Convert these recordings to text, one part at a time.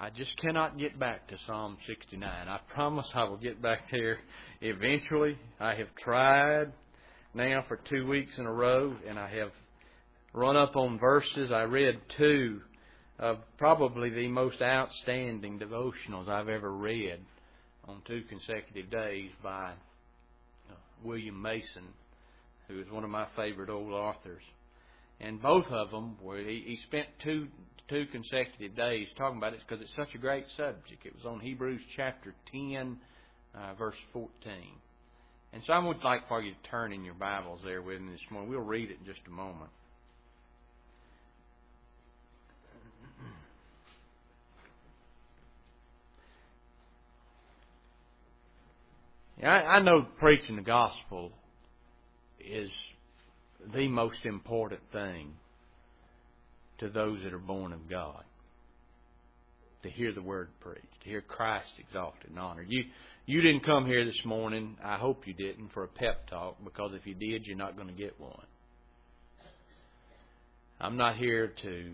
I just cannot get back to Psalm 69. I promise I will get back there eventually. I have tried now for 2 weeks in a row, and I have run up on verses. I read 2 of probably the most outstanding devotionals I've ever read on 2 consecutive days by William Mason, who is one of my favorite old authors. And both of them were, he spent two consecutive days talking about it because it's such a great subject. It was on Hebrews chapter 10, verse 14. And so I would like for you to turn in your Bibles there with me this morning. We'll read it in just a moment. I know preaching the gospel is the most important thing to those that are born of God. To hear the Word preached, to hear Christ exalted and honored. You didn't come here this morning, I hope you didn't, for a pep talk, because if you did, you're not going to get one. I'm not here to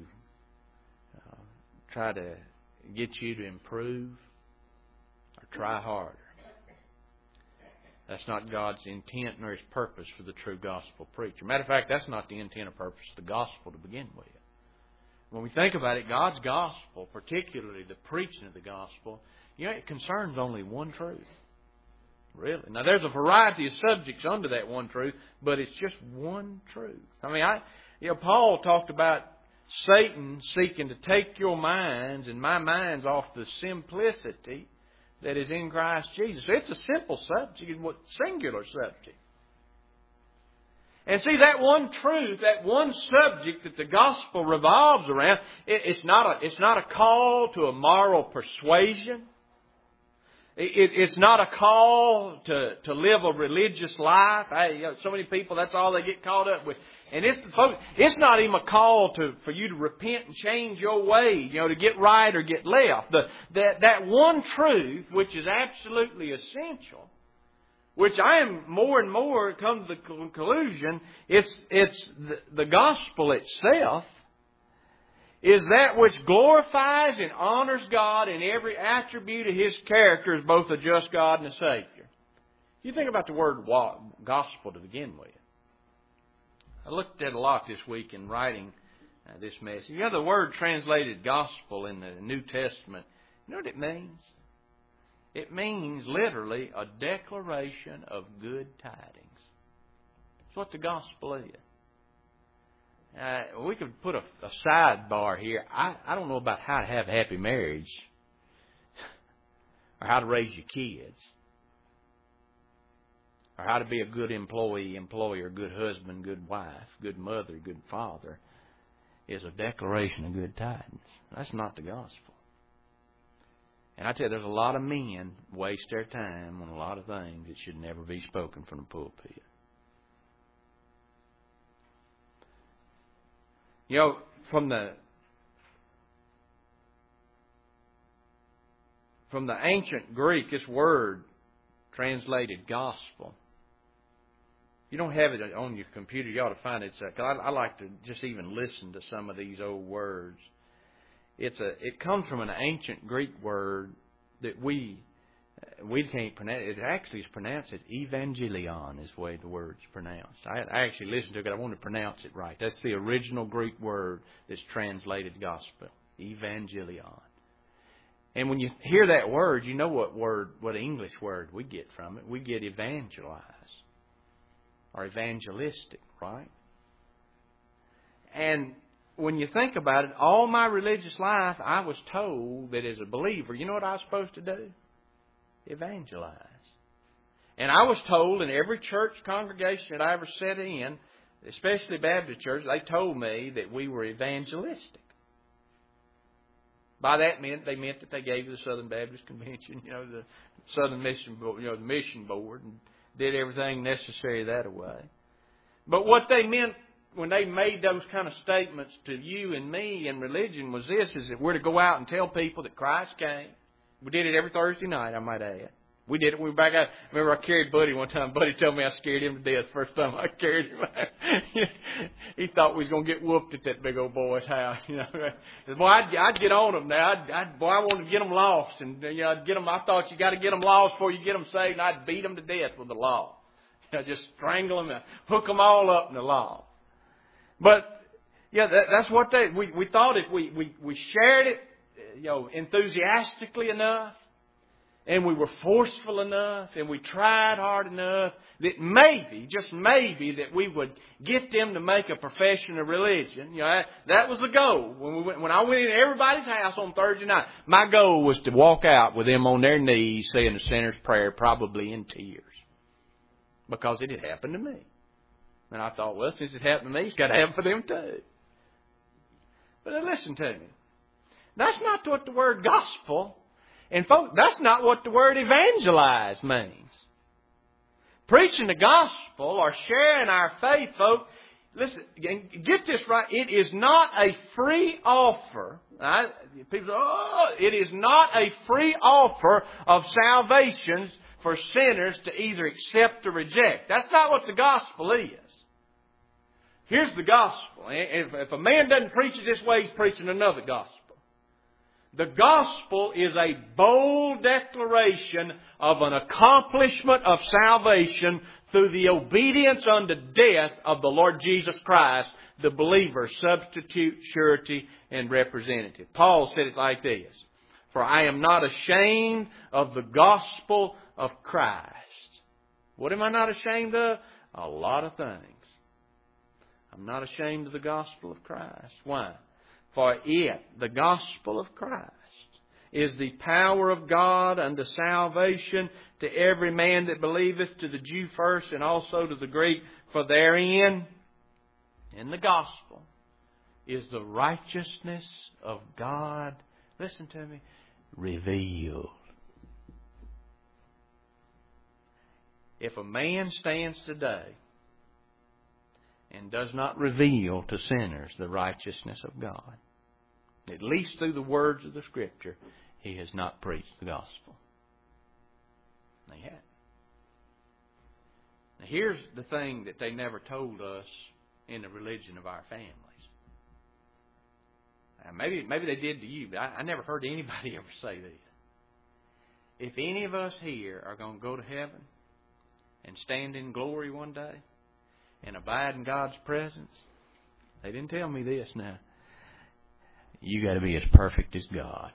try to get you to improve or try harder. That's not God's intent nor His purpose for the true gospel preacher. Matter of fact, that's not the intent or purpose of the gospel to begin with. When we think about it, God's gospel, particularly the preaching of the gospel, it concerns only one truth. Really. Now, there's a variety of subjects under that one truth, but it's just one truth. Paul talked about Satan seeking to take your minds and my minds off the simplicity that is in Christ Jesus. It's a simple subject, a singular subject. And see, that one truth, that one subject that the gospel revolves around, it's not a call to a moral persuasion. It's not a call to live a religious life. So many people, that's all they get caught up with. And it's not even a call for you to repent and change your way, to get right or get left. That one truth, which is absolutely essential, which I am more and more come to the conclusion, it's the gospel itself is that which glorifies and honors God in every attribute of His character as both a just God and a Savior. You think about the word gospel to begin with. I looked at a lot this week in writing this message. The word translated gospel in the New Testament, you know what it means? It means literally a declaration of good tidings. That's what the gospel is. We could put a sidebar here. I don't know about how to have a happy marriage or how to raise your kids or how to be a good employee, employer, good husband, good wife, good mother, good father is a declaration of good tidings. That's not the gospel. And I tell you, there's a lot of men waste their time on a lot of things that should never be spoken from the pulpit. From the ancient Greek, this word translated gospel. You don't have it on your computer. You ought to find it. Because I like to just even listen to some of these old words. It comes from an ancient Greek word that we can't pronounce. It actually is pronounced as evangelion, is the way the word's pronounced. I actually listened to it. I want to pronounce it right. That's the original Greek word that's translated gospel. Evangelion. And when you hear that word, you know what English word we get from it. We get evangelize or evangelistic, right? And when you think about it, all my religious life, I was told that as a believer, you know what I was supposed to do? Evangelize. And I was told in every church congregation that I ever sat in, especially Baptist church, they told me that we were evangelistic. By that they meant that they gave the Southern Baptist Convention, the Southern Mission Board, the Mission Board, and did everything necessary that way. But what they meant when they made those kind of statements to you and me in religion was this, is that we're to go out and tell people that Christ came. We did it every Thursday night, I might add. We did it when we were back out. Remember, I carried Buddy one time. Buddy told me I scared him to death the first time I carried him out. He thought we was going to get whooped at that big old boy's house. You know, boy, I'd get on them now. Boy, I wanted to get them lost, and I'd get them. I thought you got to get them lost before you get them saved, and I'd beat them to death with the law. Just strangle them and hook them all up in the law. But yeah, that's what we thought. If we shared it, enthusiastically enough, and we were forceful enough, and we tried hard enough, that maybe, just maybe, that we would get them to make a profession of religion. That was the goal. When I went into everybody's house on Thursday night, my goal was to walk out with them on their knees saying the sinner's prayer, probably in tears. Because it had happened to me. And I thought, well, since it happened to me, it's got to happen for them too. But listen to me. That's not what the word gospel, and folks, that's not what the word evangelize means. Preaching the gospel or sharing our faith, folks, listen, get this right. It is not a free offer. People say, it is not a free offer of salvation for sinners to either accept or reject. That's not what the gospel is. Here's the gospel. If a man doesn't preach it this way, he's preaching another gospel. The gospel is a bold declaration of an accomplishment of salvation through the obedience unto death of the Lord Jesus Christ, the believer's substitute, surety, and representative. Paul said it like this: "For I am not ashamed of the gospel of Christ." What am I not ashamed of? A lot of things. I'm not ashamed of the gospel of Christ. Why? For it, the gospel of Christ, is the power of God unto salvation to every man that believeth, to the Jew first and also to the Greek. For therein, in the gospel, is the righteousness of God, listen to me, revealed. If a man stands today and does not reveal to sinners the righteousness of God, at least through the words of the Scripture, he has not preached the gospel. They have. Now here's the thing that they never told us in the religion of our families. Now, maybe they did to you, but I never heard anybody ever say this. If any of us here are going to go to heaven and stand in glory one day and abide in God's presence, they didn't tell me this now. You got to be as perfect as God.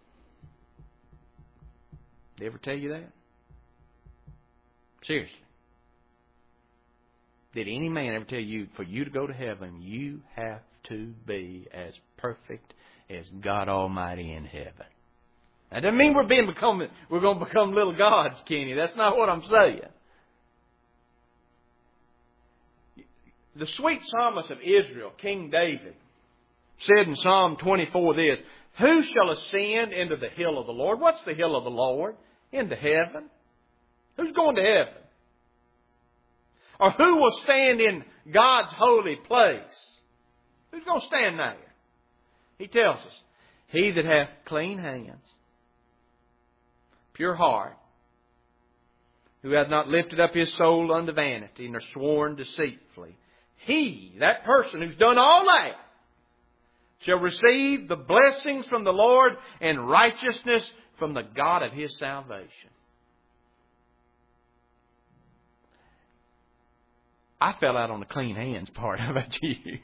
Did they ever tell you that? Seriously. Did any man ever tell you, for you to go to heaven, you have to be as perfect as God Almighty in heaven? That doesn't mean we're going to become little gods, Kenny. That's not what I'm saying. The sweet psalmist of Israel, King David, said in Psalm 24 this: "Who shall ascend into the hill of the Lord?" What's the hill of the Lord? Into heaven. Who's going to heaven? Or who will stand in God's holy place? Who's going to stand there? He tells us, "He that hath clean hands, pure heart, who hath not lifted up his soul unto vanity, nor sworn deceitfully, he," that person who's done all that, "shall receive the blessings from the Lord and righteousness from the God of his salvation." I fell out on the clean hands part. How about you?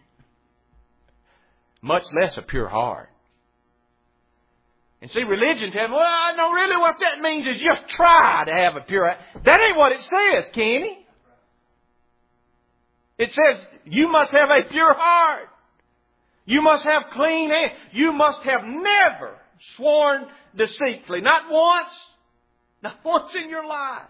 Much less a pure heart. And see, religion tells me, well, I know really what that means is just try to have a pure heart. That ain't what it says, Kenny. It says you must have a pure heart. You must have clean hands. You must have never sworn deceitfully. Not once. Not once in your life.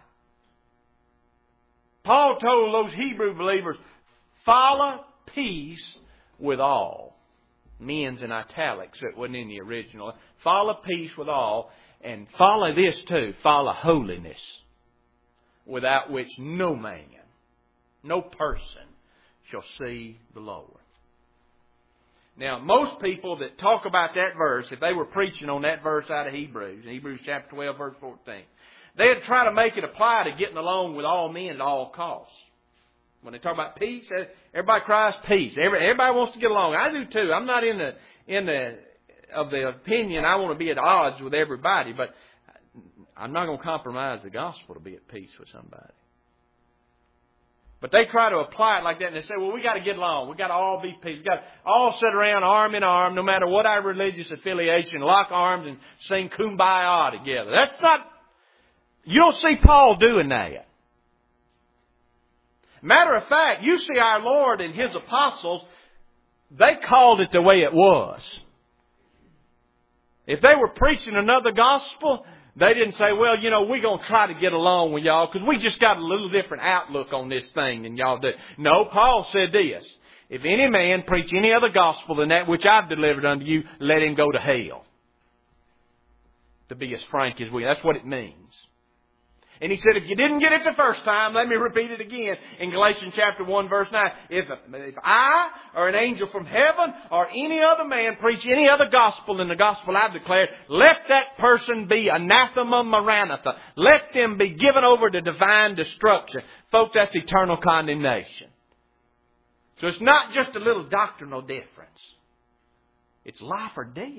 Paul told those Hebrew believers, follow peace with all. Men's in italics, so it wasn't in the original. Follow peace with all. And follow this too. Follow holiness, without which no man, no person shall see the Lord. Now, most people that talk about that verse, if they were preaching on that verse out of Hebrews chapter 12, verse 14, they'd try to make it apply to getting along with all men at all costs. When they talk about peace, everybody cries peace. Everybody wants to get along. I do too. I'm not of the opinion I want to be at odds with everybody, but I'm not going to compromise the gospel to be at peace with somebody. But they try to apply it like that, and they say, well, we got to get along. We got to all be peace. We got to all sit around arm in arm, no matter what our religious affiliation, lock arms and sing Kumbaya together. That's not, you don't see Paul doing that. Matter of fact, you see our Lord and His apostles, they called it the way it was. If they were preaching another gospel, they didn't say, well, we're going to try to get along with y'all because we just got a little different outlook on this thing than y'all do. No, Paul said this, if any man preach any other gospel than that which I've delivered unto you, let him go to hell. To be as frank as we, that's what it means. And he said, if you didn't get it the first time, let me repeat it again in Galatians chapter 1 verse 9. If I or an angel from heaven or any other man preach any other gospel than the gospel I've declared, let that person be anathema maranatha. Let them be given over to divine destruction. Folks, that's eternal condemnation. So it's not just a little doctrinal difference. It's life or death.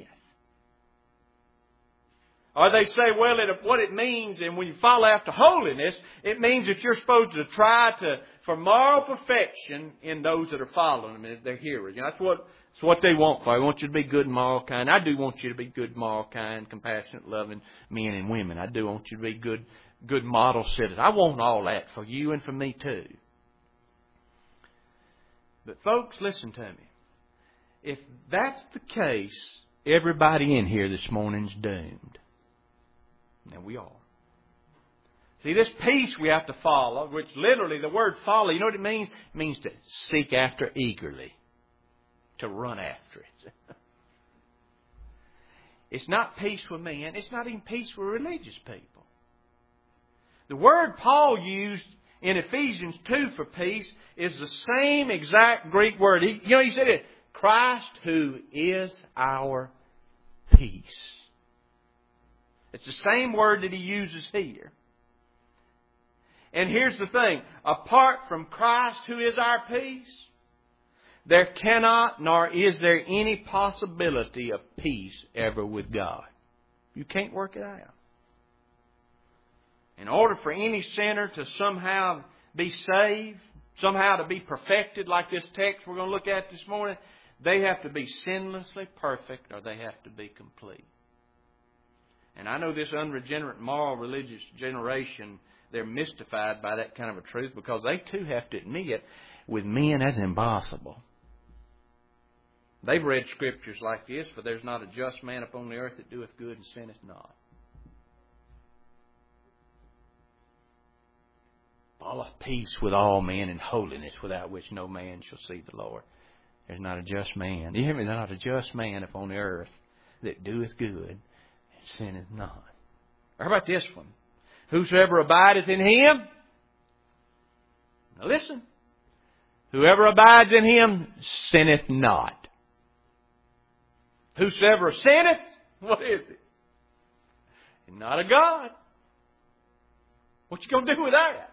Or they say, well, what it means, and when you follow after holiness, it means that you're supposed to try for moral perfection in those that are following them, their hearers. That's what they want for you. They want you to be good and moral, kind. I do want you to be good, moral, kind, compassionate, loving men and women. I do want you to be good model citizens. I want all that for you and for me too. But folks, listen to me. If that's the case, everybody in here this morning's doomed. Now we are. See, this peace we have to follow, which literally the word follow, you know what it means? It means to seek after eagerly. To run after it. It's not peace with men. It's not even peace with religious people. The word Paul used in Ephesians 2 for peace is the same exact Greek word. He said it, Christ who is our peace. It's the same word that he uses here. And here's the thing. Apart from Christ who is our peace, there cannot nor is there any possibility of peace ever with God. You can't work it out. In order for any sinner to somehow be saved, somehow to be perfected like this text we're going to look at this morning, they have to be sinlessly perfect or they have to be complete. And I know this unregenerate, moral, religious generation, they're mystified by that kind of a truth because they too have to admit with men that's impossible. They've read scriptures like this, for there's not a just man upon the earth that doeth good and sinneth not. All of peace with all men and holiness without which no man shall see the Lord. There's not a just man. You hear me? There's not a just man upon the earth that doeth good and sinneth not. How about this one? Whosoever abideth in Him. Now listen. Whoever abides in Him sinneth not. Whosoever sinneth, what is it? It's not a God. What you going to do with that?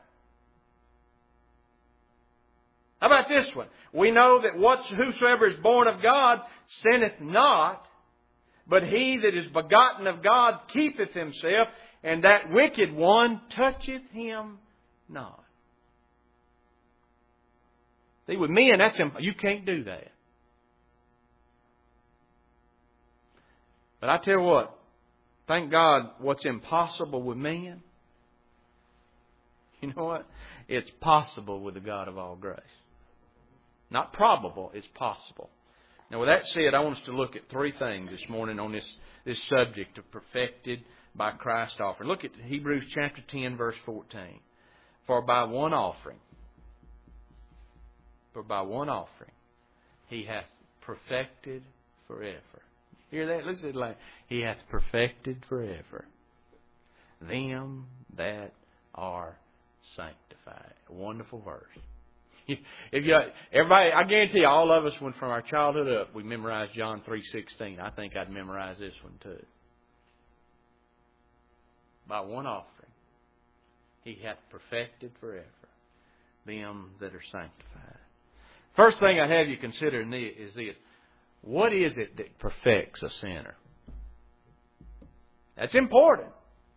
How about this one? We know that whosoever is born of God sinneth not, but he that is begotten of God keepeth himself, and that wicked one toucheth him not. See, with men, you can't do that. But I tell you what, thank God what's impossible with men, you know what? It's possible with the God of all grace. Not probable, it's possible. Now with that said, I want us to look at three things this morning on this subject of perfected by Christ's offering. Look at Hebrews chapter 10 verse 14. For by one offering, He hath perfected forever. Hear that? Listen to it like, He hath perfected forever them that are sanctified. A wonderful verse. Everybody, I guarantee you, all of us, when from our childhood up, we memorized John 3:16. I think I'd memorize this one too. By one offering, He hath perfected forever them that are sanctified. First thing I'd have you consider is this. What is it that perfects a sinner? That's important.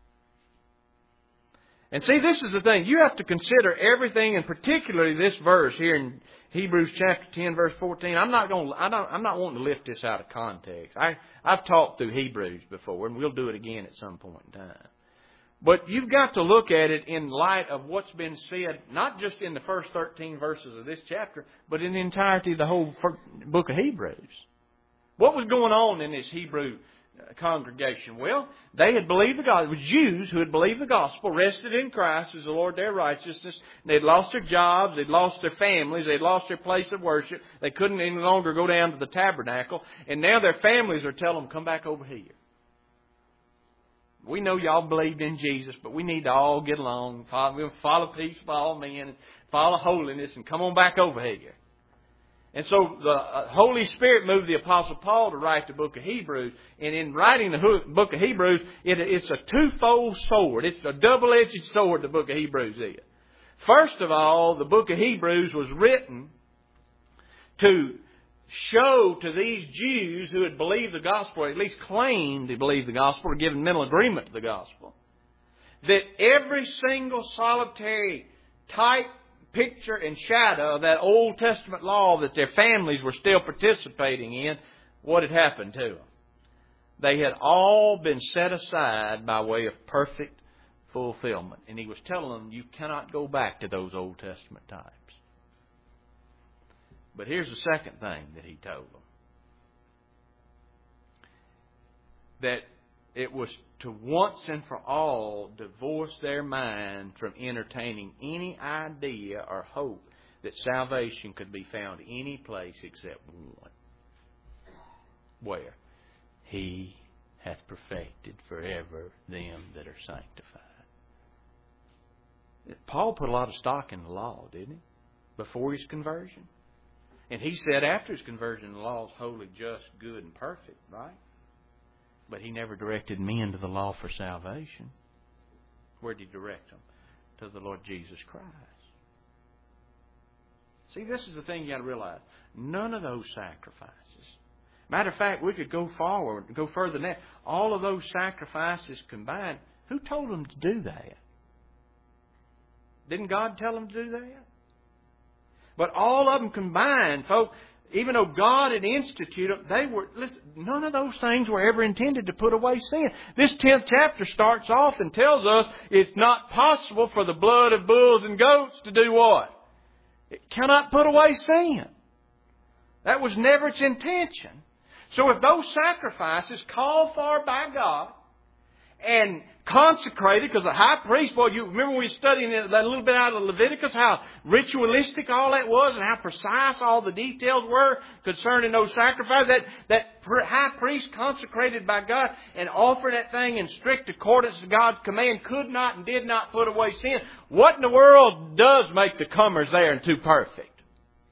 And see, this is the thing. You have to consider everything, and particularly this verse here in Hebrews chapter 10, verse 14. I'm not wanting to lift this out of context. I've talked through Hebrews before, and we'll do it again at some point in time. But you've got to look at it in light of what's been said, not just in the first 13 verses of this chapter, but in the entirety of the whole book of Hebrews. What was going on in this Hebrew congregation? Well, they had believed the gospel. It was Jews who had believed the gospel, rested in Christ as the Lord their righteousness. They'd lost their jobs, they'd lost their families, they'd lost their place of worship. They couldn't any longer go down to the tabernacle. And now their families are telling them, come back over here. We know y'all believed in Jesus, but we need to all get along. Follow peace for all men, and follow holiness, and come on back over here. And so the Holy Spirit moved the Apostle Paul to write the book of Hebrews. And in writing the book of Hebrews, it's a twofold sword. It's a double-edged sword, the book of Hebrews is. First of all, the book of Hebrews was written to show to these Jews who had believed the gospel, or at least claimed to believe the gospel, or given mental agreement to the gospel, that every single solitary type, picture, and shadow of that Old Testament law that their families were still participating in, what had happened to them? They had all been set aside by way of perfect fulfillment. And he was telling them, you cannot go back to those Old Testament types. But here's the second thing that he told them. That it was to once and for all divorce their mind from entertaining any idea or hope that salvation could be found any place except one. Where? He hath perfected forever them that are sanctified. Paul put a lot of stock in the law, didn't he? Before his conversion. And he said after his conversion, the law is holy, just, good, and perfect, right? But he never directed men to the law for salvation. Where did he direct them? To the Lord Jesus Christ. See, this is the thing you got to realize. None of those sacrifices. Matter of fact, we could go forward, go further than that. All of those sacrifices combined, who told them to do that? Didn't God tell them to do that? But all of them combined, folks, even though God had instituted them, none of those things were ever intended to put away sin. This 10th chapter starts off and tells us it's not possible for the blood of bulls and goats to do what? It cannot put away sin. That was never its intention. So if those sacrifices called for by God and consecrated, because the high priest, boy, you remember we were studying that a little bit out of Leviticus, how ritualistic all that was and how precise all the details were concerning those sacrifices. That high priest consecrated by God and offered that thing in strict accordance to God's command could not and did not put away sin. What in the world does make the comers there and too perfect?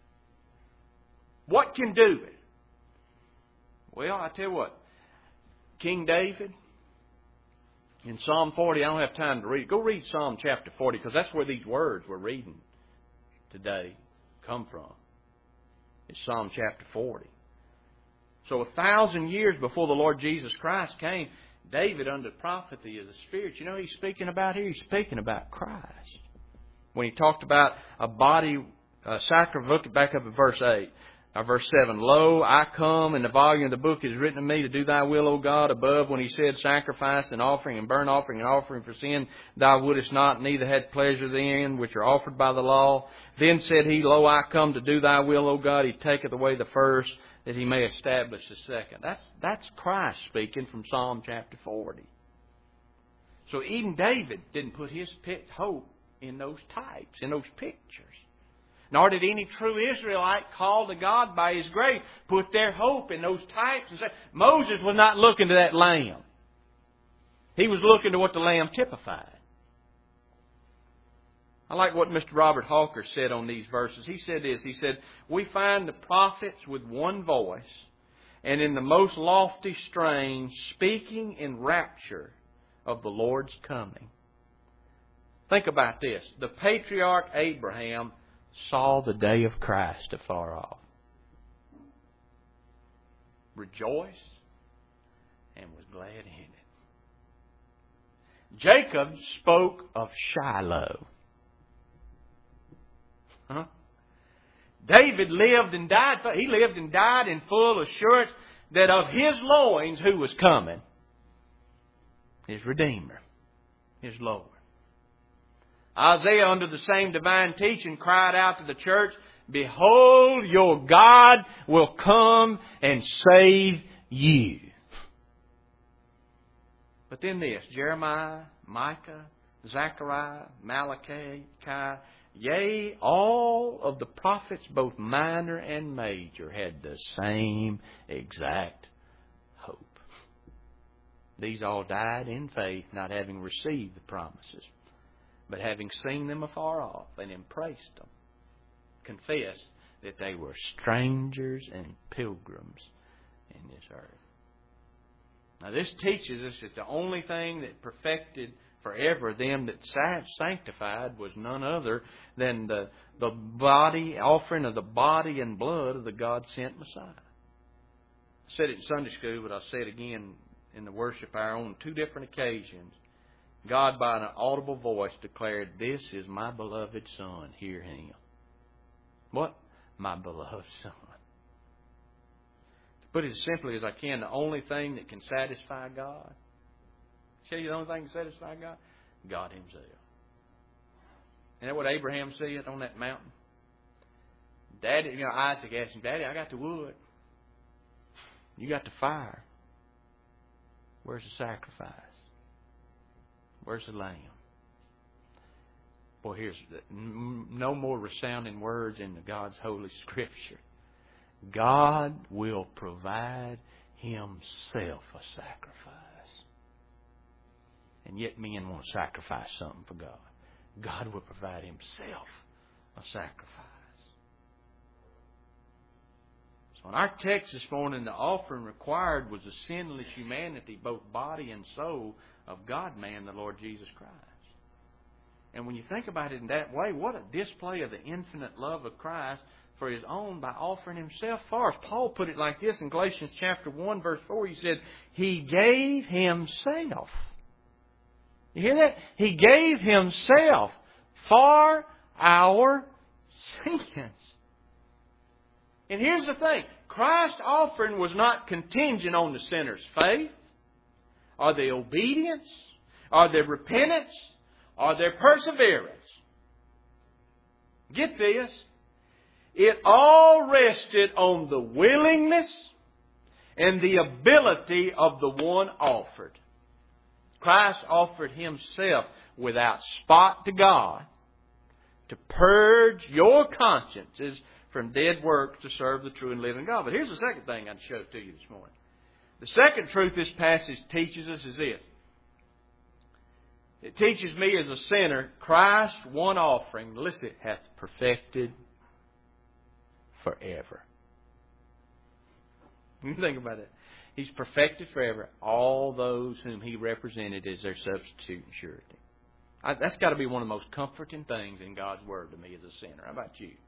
What can do it? Well, I tell you what, King David, in Psalm 40, I don't have time to read it. Go read Psalm chapter 40, because that's where these words we're reading today come from. It's Psalm chapter 40. So 1,000 years before the Lord Jesus Christ came, David, under prophecy of the Spirit, you know what he's speaking about here? He's speaking about Christ. When he talked about a body sacrifice, look back up at verse 8. Verse 7, Lo, I come, and the volume of the book is written of me to do thy will, O God, above when he said, Sacrifice and offering and burnt offering and offering for sin, thou wouldest not, neither had pleasure therein, which are offered by the law. Then said he, Lo, I come to do thy will, O God. He taketh away the first, that he may establish the second. That's Christ speaking from Psalm chapter 40. So even David didn't put his hope in those types, in those pictures. Nor did any true Israelite called to God by His grace put their hope in those types. And say, Moses was not looking to that lamb. He was looking to what the lamb typified. I like what Mr. Robert Hawker said on these verses. He said this. He said, we find the prophets with one voice and in the most lofty strain speaking in rapture of the Lord's coming. Think about this. The patriarch Abraham saw the day of Christ afar off, rejoiced, and was glad in it. Jacob spoke of Shiloh. Huh? David lived and died. He lived and died in full assurance that of his loins who was coming? His Redeemer, his Lord. Isaiah, under the same divine teaching, cried out to the church, "Behold, your God will come and save you." But then this, Jeremiah, Micah, Zechariah, Malachi, yea, all of the prophets, both minor and major, had the same exact hope. These all died in faith, not having received the promises, but having seen them afar off and embraced them, confessed that they were strangers and pilgrims in this earth. Now this teaches us that the only thing that perfected forever them that sanctified was none other than the body, offering of the body and blood of the God-sent Messiah. I said it in Sunday school, but I'll say it again in the worship hour on 2 different occasions. God, by an audible voice, declared, "This is my beloved Son, hear Him." What? My beloved Son. To put it as simply as I can, the only thing that can satisfy God, tell you the only thing that can satisfy God? God Himself. Isn't that what Abraham said on that mountain? Daddy, Isaac asked him, "Daddy, I got the wood. You got the fire. Where's the sacrifice? Where's the lamb?" Boy, here's no more resounding words in God's Holy Scripture. God will provide Himself a sacrifice. And yet men want to sacrifice something for God. God will provide Himself a sacrifice. So in our text this morning, the offering required was the sinless humanity, both body and soul, of God-man, the Lord Jesus Christ. And when you think about it in that way, what a display of the infinite love of Christ for His own by offering Himself for us. Paul put it like this in Galatians chapter 1, verse 4. He said, He gave Himself. You hear that? He gave Himself for our sins. And here's the thing. Christ's offering was not contingent on the sinner's faith, or their obedience, or their repentance, or their perseverance. Get this. It all rested on the willingness and the ability of the one offered. Christ offered Himself without spot to God to purge your consciences from dead works to serve the true and living God. But here's the second thing I'd show to you this morning. The second truth this passage teaches us is this. It teaches me as a sinner, Christ's one offering, listen, hath perfected forever. You think about it. He's perfected forever all those whom He represented as their substitute and surety. That's got to be one of the most comforting things in God's Word to me as a sinner. How about you?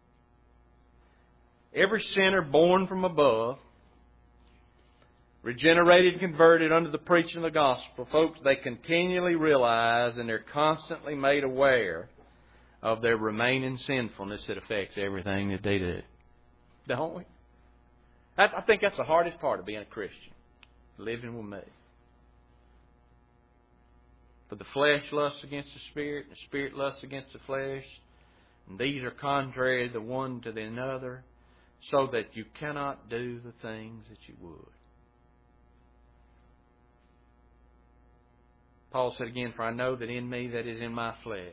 Every sinner born from above, regenerated and converted under the preaching of the gospel, folks, they continually realize and they're constantly made aware of their remaining sinfulness that affects everything that they do. Don't we? I think that's the hardest part of being a Christian, living with me. For the flesh lusts against the Spirit, and the Spirit lusts against the flesh, and these are contrary the one to the other, so that you cannot do the things that you would. Paul said again, "For I know that in me, that is in my flesh,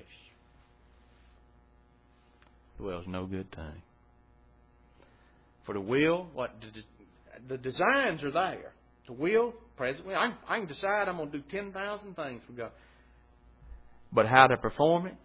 dwells no good thing." For the will, the designs are there. The will, presently, I can decide I'm going to do 10,000 things for God. But how to perform it,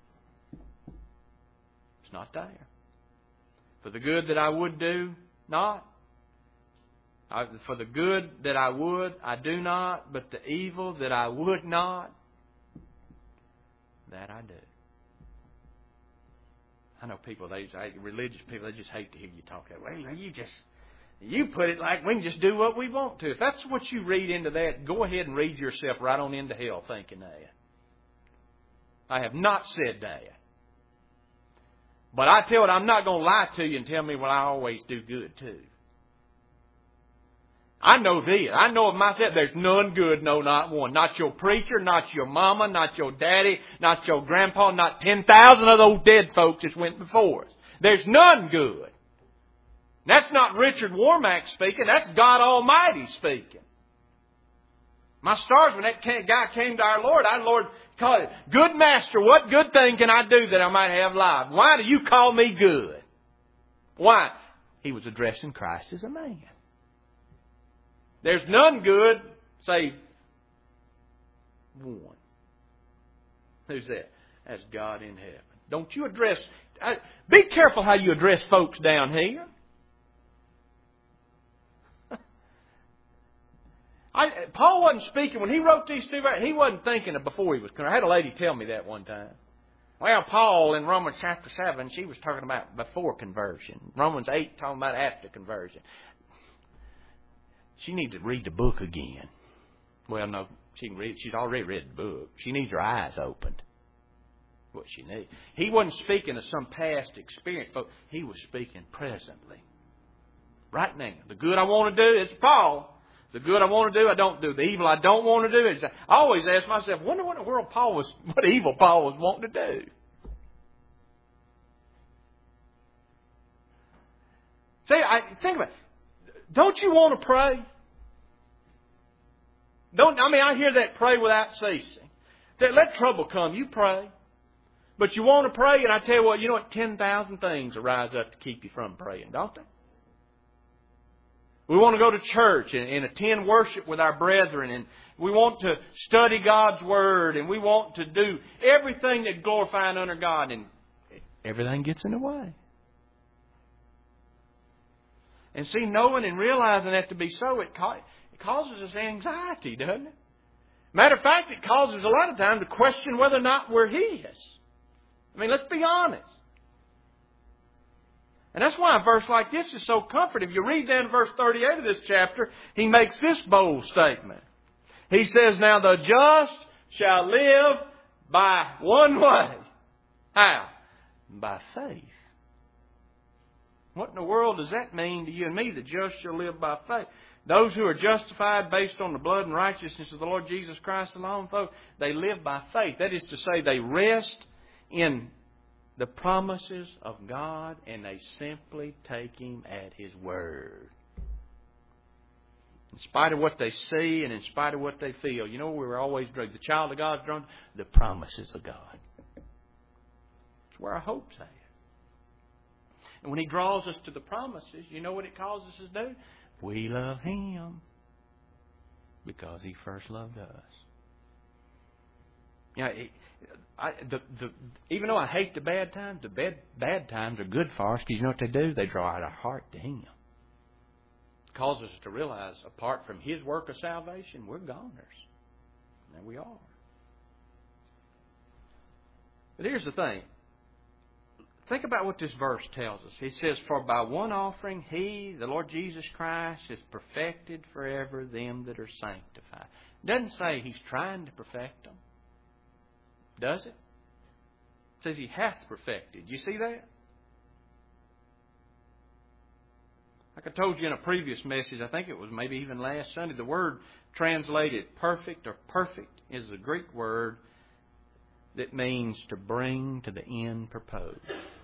it's not there. For the good that I would do, not. For the good that I would, I do not. But the evil that I would not, that I do. I know people, religious people, they just hate to hear you talk that way. You put it like we can just do what we want to. If that's what you read into that, go ahead and read yourself right on into hell thinking that. I have not said that. But I tell you, I'm not going to lie to you and tell me, well, I always do good too. I know this. I know of myself, there's none good, no, not one. Not your preacher, not your mama, not your daddy, not your grandpa, not 10,000 of those dead folks that went before us. There's none good. That's not Richard Warmack speaking. That's God Almighty speaking. My stars, when that guy came to our Lord called it, "Good Master, what good thing can I do that I might have life? Why do you call me good?" Why? He was addressing Christ as a man. There's none good save one. Who's that? That's God in heaven. Don't you be careful how you address folks down here. Paul wasn't speaking, when he wrote these two verses, he wasn't thinking of before he was converted. I had a lady tell me that one time. Well, Paul in Romans chapter 7, she was talking about before conversion. Romans 8 talking about after conversion. She needs to read the book again. Well, no, she can read. She's already read the book. She needs her eyes opened. What she needs. He wasn't speaking of some past experience, but he was speaking presently. Right now. The good I want to do is Paul. The good I want to do, I don't do. The evil I don't want to do is. I always ask myself, wonder what in the world what evil Paul was wanting to do. See, think about it. Don't you want to pray? I hear that pray without ceasing. That let trouble come, you pray. But you want to pray, and I tell you what, 10,000 things arise up to keep you from praying, don't they? We want to go to church and attend worship with our brethren, and we want to study God's Word, and we want to do everything that glorifies and honor God, and everything gets in the way. And see, knowing and realizing that to be so, it causes us anxiety, doesn't it? Matter of fact, it causes a lot of time to question whether or not we're His. Let's be honest. And that's why a verse like this is so comforting. If you read down to verse 38 of this chapter, he makes this bold statement. He says, "Now the just shall live by one way." How? By faith. What in the world does that mean to you and me? The just shall live by faith. Those who are justified based on the blood and righteousness of the Lord Jesus Christ alone, folks, they live by faith. That is to say, they rest in the promises of God, and they simply take Him at His word. In spite of what they see and in spite of what they feel. We were always drawn. The child of God is drawn to the promises of God. It's where our hope's at. And when He draws us to the promises, you know what it causes us to do? We love Him because He first loved us. Even though I hate the bad times, bad times are good for us because you know what they do? They draw out our heart to Him. It causes us to realize apart from His work of salvation, we're goners. There we are. But here's the thing. Think about what this verse tells us. He says, "For by one offering He, the Lord Jesus Christ, has perfected forever them that are sanctified." It doesn't say He's trying to perfect them. Does it? It says He hath perfected. You see that? Like I told you in a previous message, I think it was maybe even last Sunday, the word translated perfect or perfect is the Greek word that means to bring to the end proposed.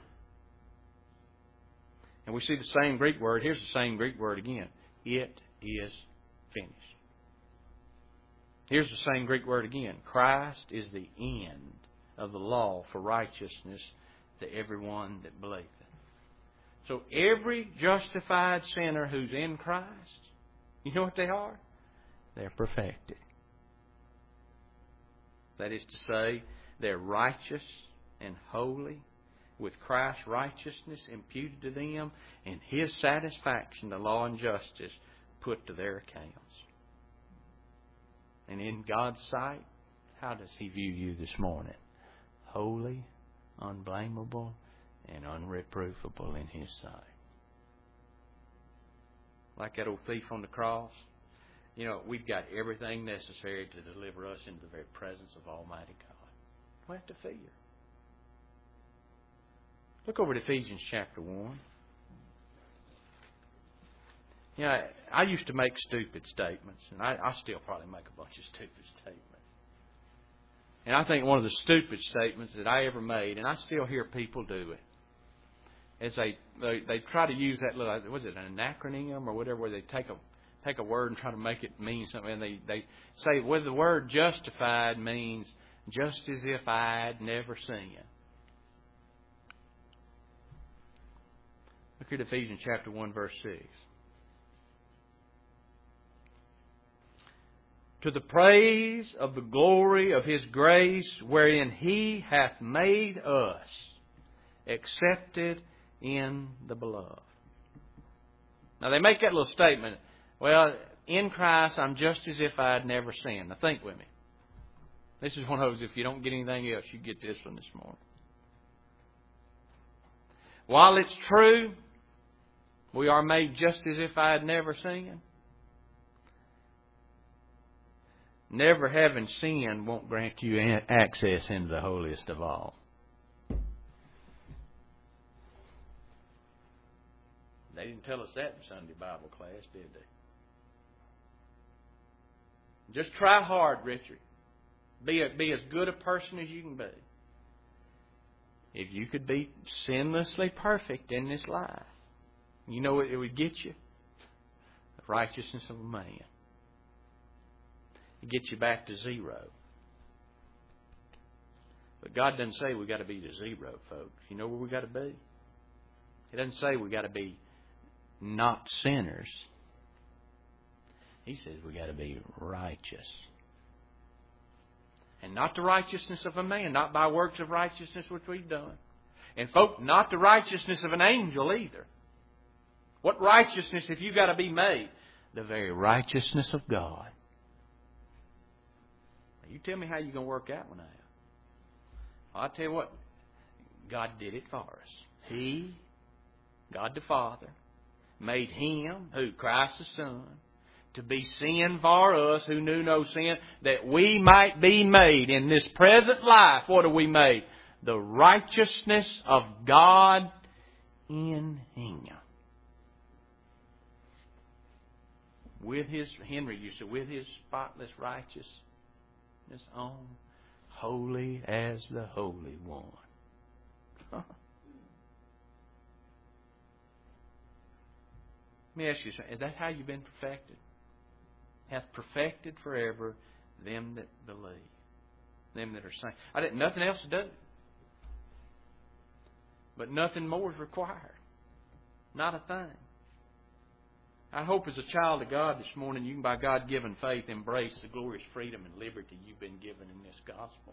And we see the same Greek word. Here's the same Greek word again. It is finished. Here's the same Greek word again. Christ is the end of the law for righteousness to everyone that believeth. So every justified sinner who's in Christ, you know what they are? They're perfected. That is to say, they're righteous and holy with Christ's righteousness imputed to them and His satisfaction, the law and justice, put to their accounts. And in God's sight, how does He view you this morning? Holy, unblameable, and unreprovable in His sight. Like that old thief on the cross. You know, we've got everything necessary to deliver us into the very presence of Almighty God. We have to fear. Look over at Ephesians chapter 1. You know, I used to make stupid statements, and I still probably make a bunch of stupid statements. And I think one of the stupid statements that I ever made, and I still hear people do it, is they try to use that little, was it an acronym or whatever, where they take a word and try to make it mean something, and they say, well, the word justified means just as if I'd never sinned. Look at Ephesians chapter 1, verse 6. To the praise of the glory of His grace, wherein He hath made us accepted in the Beloved. Now they make that little statement, well, in Christ I'm just as if I had never sinned. Now think with me. This is one of those, if you don't get anything else, you get this one this morning. While it's true, we are made just as if I had never sinned, never having sinned won't grant you access into the holiest of all. They didn't tell us that in Sunday Bible class, did they? Just try hard, Richard. Be as good a person as you can be. If you could be sinlessly perfect in this life, you know what it would get you? The righteousness of a man. It gets you back to zero. But God doesn't say we got to be to zero, folks. You know where we got to be? He doesn't say we got to be not sinners. He says we got to be righteous. And not the righteousness of a man, not by works of righteousness which we've done. And folk, not the righteousness of an angel either. What righteousness have you got to be made? The very righteousness of God. You tell me how you're going to work that one out. I'll tell you what. God did it for us. He, God the Father, made Him, who Christ the Son, to be sin for us who knew no sin, that we might be made in this present life. What are we made? The righteousness of God in Him. With His, Henry used to, with His spotless righteousness on, holy as the Holy One. Let me ask you something. Is that how you've been perfected? Hath perfected forever them that believe. Them that are saints. I didn't nothing else to do. But nothing more is required. Not a thing. I hope as a child of God this morning, you can by God-given faith embrace the glorious freedom and liberty you've been given in this gospel.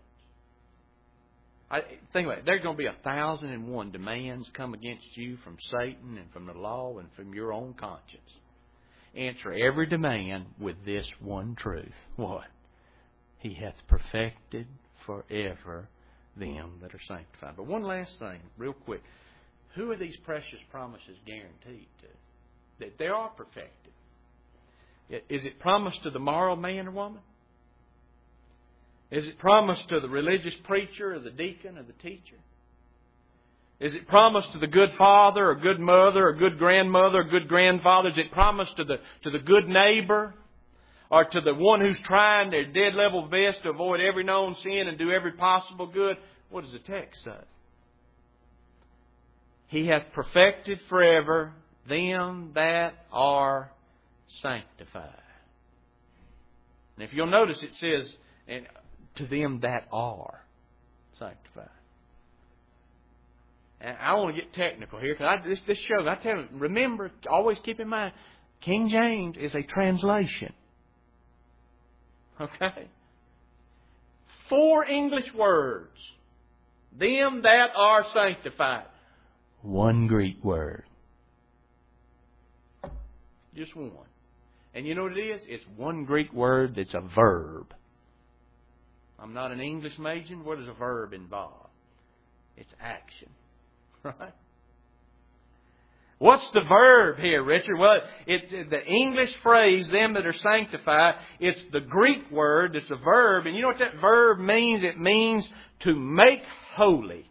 Think about it. There's going to be 1,001 demands come against you from Satan and from the law and from your own conscience. Answer every demand with this one truth. What? He hath perfected forever them that are sanctified. But one last thing, real quick. Who are these precious promises guaranteed to? That they are perfected. Is it promised to the moral man or woman? Is it promised to the religious preacher or the deacon or the teacher? Is it promised to the good father or good mother or good grandmother or good grandfather? Is it promised to the good neighbor or to the one who's trying their dead level best to avoid every known sin and do every possible good? What does the text say? He hath perfected forever them that are sanctified. And if you'll notice, it says, and to them that are sanctified. And I want to get technical here, because this shows, I tell you, remember, always keep in mind, King James is a translation. Okay? 4 English words. Them that are sanctified. 1 Greek word. Just one. And you know what it is? It's 1 Greek word that's a verb. I'm not an English major. What does a verb involve? It's action. Right? What's the verb here, Richard? Well, it's the English phrase, them that are sanctified. It's the Greek word. It's a verb. And you know what that verb means? It means to make holy.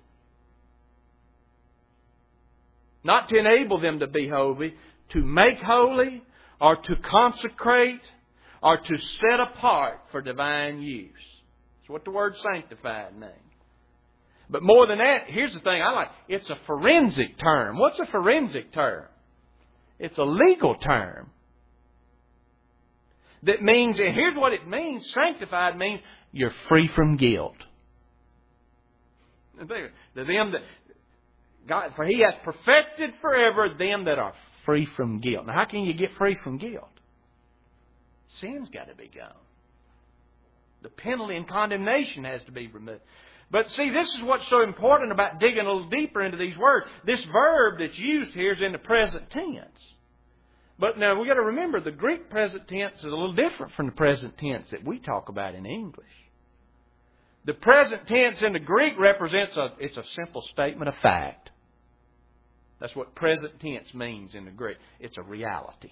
Not to enable them to be holy. To make holy, or to consecrate, or to set apart for divine use. That's what the word sanctified means. But more than that, here's the thing I like. It's a forensic term. What's a forensic term? It's a legal term. That means, and here's what it means, sanctified means you're free from guilt. To them that God, for He hath perfected forever them that are free from guilt. Now how can you get free from guilt? Sin's got to be gone. The penalty and condemnation has to be removed. But see, this is what's so important about digging a little deeper into these words. This verb that's used here is in the present tense. But now we've got to remember the Greek present tense is a little different from the present tense that we talk about in English. The present tense in the Greek represents it's a simple statement of fact. That's what present tense means in the Greek. It's a reality.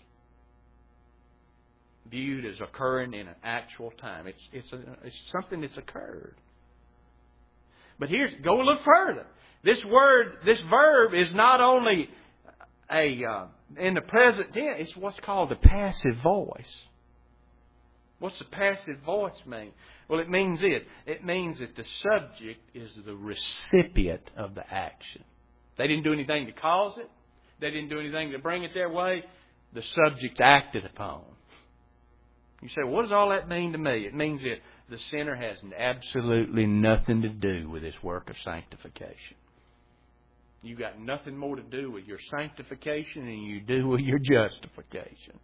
Viewed as occurring in an actual time. It's something that's occurred. But go a little further. This verb is not only in the present tense, it's what's called the passive voice. What's the passive voice mean? Well, it means this. It means that the subject is the recipient of the action. They didn't do anything to cause it. They didn't do anything to bring it their way. The subject acted upon. You say, well, what does all that mean to me? It means that the sinner has absolutely nothing to do with this work of sanctification. You've got nothing more to do with your sanctification than you do with your justification.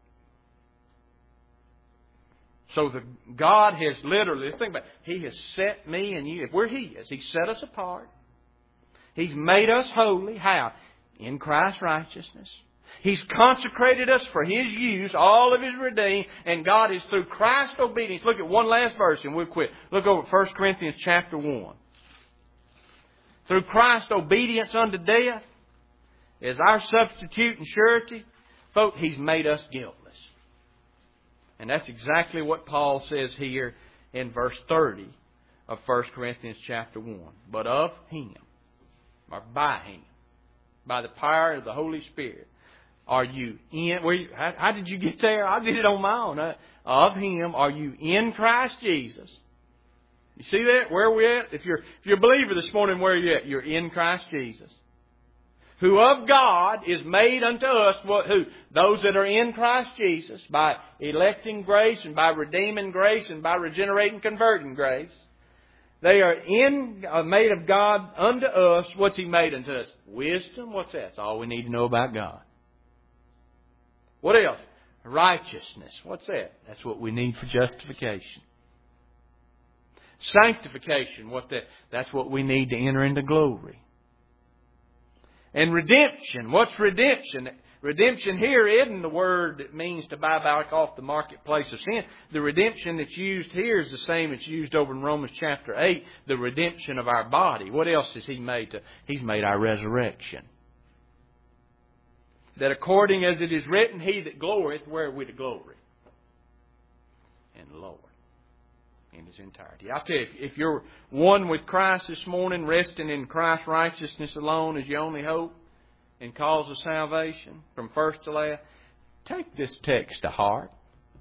So God has literally, think about it, He has set me and you, if we're His, He set us apart. He's made us holy. How? In Christ's righteousness. He's consecrated us for His use, all of His redeemed, and God is through Christ's obedience. Look at one last verse and we'll quit. Look over at 1 Corinthians chapter 1. Through Christ's obedience unto death, as our substitute and surety, folks, He's made us guiltless. And that's exactly what Paul says here in verse 30 of 1 Corinthians chapter 1. But of Him, or by Him, by the power of the Holy Spirit, are you in? How did you get there? I did it on my own. Of Him are you in Christ Jesus. You see that? Where are we at? If you're a believer this morning, where are you at? You're in Christ Jesus. Who of God is made unto us, who? Those that are in Christ Jesus, by electing grace and by redeeming grace and by regenerating, converting grace. They are made of God unto us. What's He made unto us? Wisdom. What's that? That's all we need to know about God. What else? Righteousness. What's that? That's what we need for justification. Sanctification. That's what we need to enter into glory. And redemption. What's redemption? Redemption here isn't the word that means to buy back off the marketplace of sin. The redemption that's used here is the same that's used over in Romans chapter 8. The redemption of our body. What else has He made? He's made our resurrection. That according as it is written, He that glorieth, where are we to glory? In the Lord. In His entirety. I'll tell you, if you're one with Christ this morning, resting in Christ's righteousness alone as your only hope and cause of salvation from first to last, take this text to heart.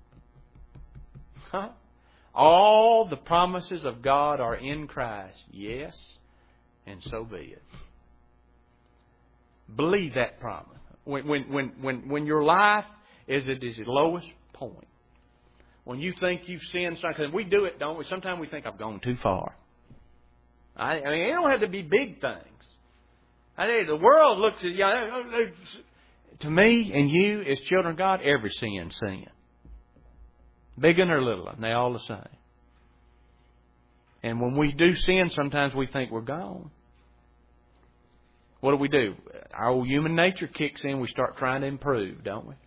All the promises of God are in Christ. Yes, and so be it. Believe that promise. When your life is at its lowest point, when you think you've sinned something, we do it, don't we? Sometimes we think I've gone too far. I mean, it don't have to be big things. I tell you, the world looks at you. To me and you, as children of God, every sin's sin. Big and or little, and they all the same. And when we do sin, sometimes we think we're gone. What do? Our old human nature kicks in. We start trying to improve, don't we?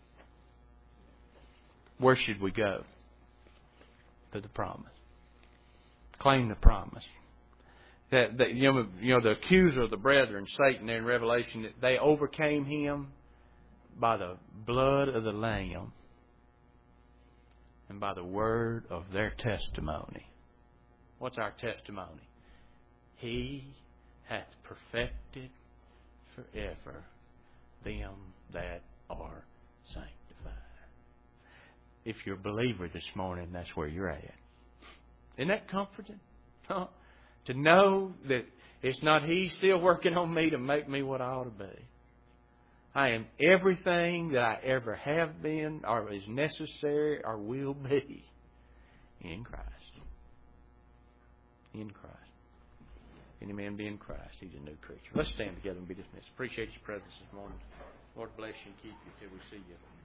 Where should we go? To the promise. Claim the promise. that you know the accuser of the brethren, Satan, there in Revelation, that they overcame him by the blood of the Lamb and by the word of their testimony. What's our testimony? He hath perfected forever them that are sanctified. If you're a believer this morning, that's where you're at. Isn't that comforting? Huh? To know that it's not He's still working on me to make me what I ought to be. I am everything that I ever have been or is necessary or will be in Christ. In Christ. Any man be in Christ, he's a new creature. Let's stand together and be dismissed. Appreciate your presence this morning. Lord bless you and keep you till we see you.